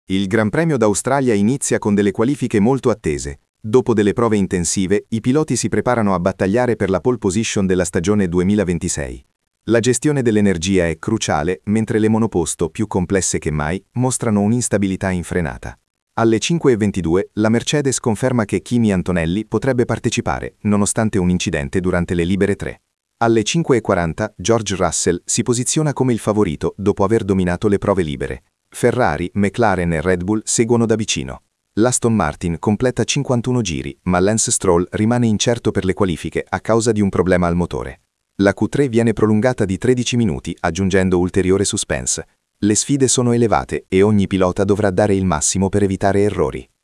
Il Gran Premio d'Australia inizia con delle qualifiche molto attese. Dopo delle prove intensive, i piloti si preparano a battagliare per la pole position della stagione 2026. La gestione dell'energia è cruciale, mentre le monoposto, più complesse che mai, mostrano un'instabilità infrenata. Alle 5:22, la Mercedes conferma che Kimi Antonelli potrebbe partecipare, nonostante un incidente durante le libere 3. Alle 5:40, George Russell si posiziona come il favorito dopo aver dominato le prove libere. Ferrari, McLaren e Red Bull seguono da vicino. L'Aston Martin completa 51 giri, ma Lance Stroll rimane incerto per le qualifiche a causa di un problema al motore. La Q3 viene prolungata di 13 minuti, aggiungendo ulteriore suspense. Le sfide sono elevate e ogni pilota dovrà dare il massimo per evitare errori.